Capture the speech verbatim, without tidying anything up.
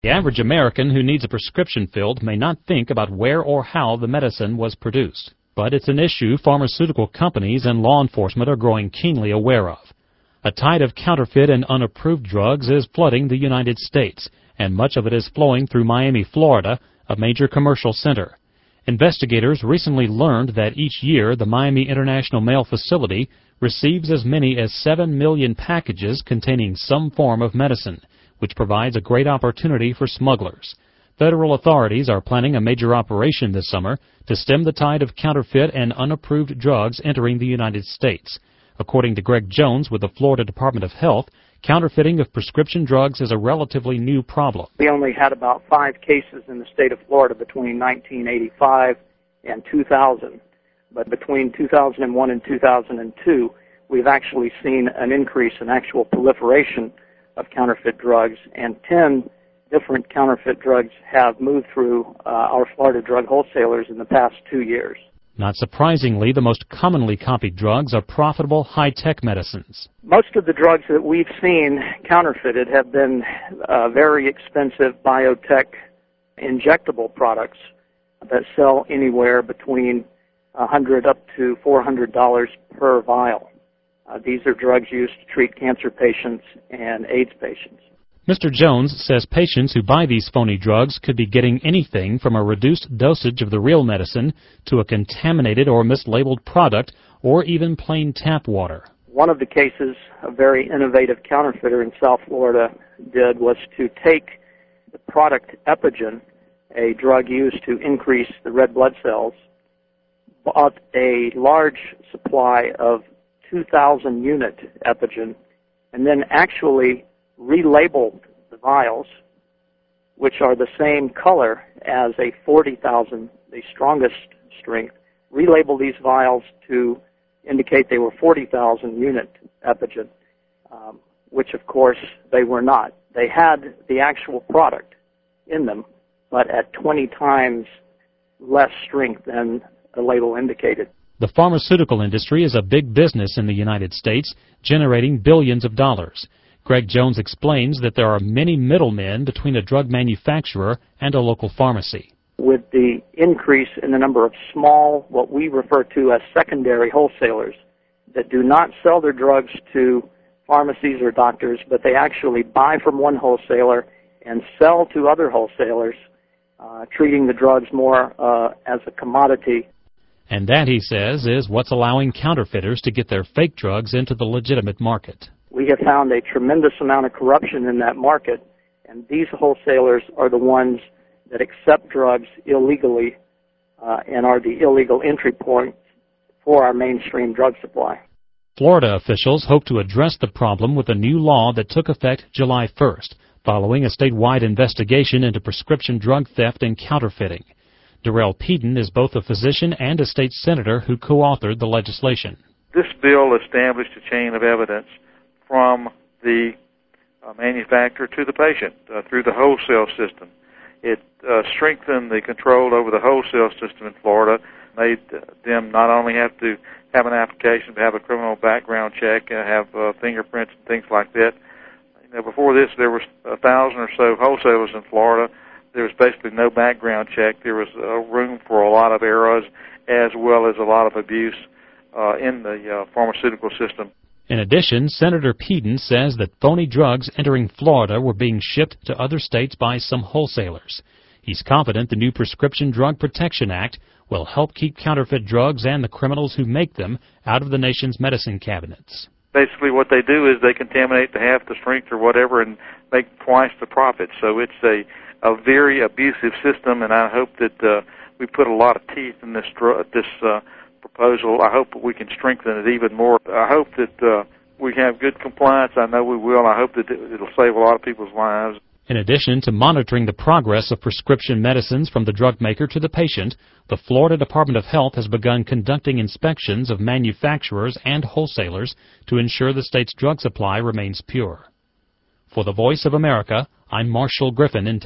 The average American who needs a prescription filled may not think about where or how the medicine was produced. But it's an issue pharmaceutical companies and law enforcement are growing keenly aware of. A tide of counterfeit and unapproved drugs is flooding the United States, and much of it is flowing through Miami, Florida, a major commercial center. Investigators recently learned that each year the Miami International Mail Facility receives as many as seven million packages containing some form of medicine, which provides a great opportunity for smugglers. Federal authorities are planning a major operation this summer to stem the tide of counterfeit and unapproved drugs entering the United States. According to Greg Jones with the Florida Department of Health, counterfeiting of prescription drugs is a relatively new problem. We only had about five cases in the state of Florida between nineteen eighty-five and two thousand. But between two thousand one and two thousand two, we've actually seen an increase in actual proliferation of counterfeit drugs, and ten different counterfeit drugs have moved through uh, our Florida drug wholesalers in the past two years. Not surprisingly, the most commonly copied drugs are profitable, high-tech medicines. Most of the drugs that we've seen counterfeited have been uh, very expensive biotech injectable products that sell anywhere between one hundred dollars up to four hundred dollars per vial. Uh, these are drugs used to treat cancer patients and AIDS patients. Mister Jones says patients who buy these phony drugs could be getting anything from a reduced dosage of the real medicine to a contaminated or mislabeled product or even plain tap water. One of the cases a very innovative counterfeiter in South Florida did was to take the product Epigen, a drug used to increase the red blood cells, bought a large supply of two thousand unit Epigen, and then actually relabeled the vials, which are the same color as a forty thousand, the strongest strength, relabeled these vials to indicate they were forty thousand unit Epigen, um, which of course they were not. They had the actual product in them, but at twenty times less strength than the label indicated. The pharmaceutical industry is a big business in the United States, generating billions of dollars. Greg Jones explains that there are many middlemen between a drug manufacturer and a local pharmacy. With the increase in the number of small, what we refer to as secondary wholesalers, that do not sell their drugs to pharmacies or doctors, but they actually buy from one wholesaler and sell to other wholesalers, uh, treating the drugs more uh, as a commodity. And that, he says, is what's allowing counterfeiters to get their fake drugs into the legitimate market. We have found a tremendous amount of corruption in that market, and these wholesalers are the ones that accept drugs illegally uh, and are the illegal entry point for our mainstream drug supply. Florida officials hope to address the problem with a new law that took effect July first, following a statewide investigation into prescription drug theft and counterfeiting. Darrell Peden is both a physician and a state senator who co-authored the legislation. This bill established a chain of evidence from the uh, manufacturer to the patient uh, through the wholesale system. It uh, strengthened the control over the wholesale system in Florida, made uh, them not only have to have an application, but have a criminal background check, uh, have uh, fingerprints and things like that. You know, before this, there was a thousand or so wholesalers in Florida. There was basically no background check. There was uh, room for a lot of errors as well as a lot of abuse uh, in the uh, pharmaceutical system. In addition, Senator Peden says that phony drugs entering Florida were being shipped to other states by some wholesalers. He's confident the new Prescription Drug Protection Act will help keep counterfeit drugs and the criminals who make them out of the nation's medicine cabinets. Basically what they do is they contaminate to half the strength or whatever and make twice the profit. So it's a, a very abusive system, and I hope that uh, we put a lot of teeth in this dr- this uh, proposal. I hope we can strengthen it even more. I hope that uh, we have good compliance. I know we will. I hope that it'll save a lot of people's lives. In addition to monitoring the progress of prescription medicines from the drug maker to the patient, the Florida Department of Health has begun conducting inspections of manufacturers and wholesalers to ensure the state's drug supply remains pure. For the Voice of America, I'm Marshall Griffin in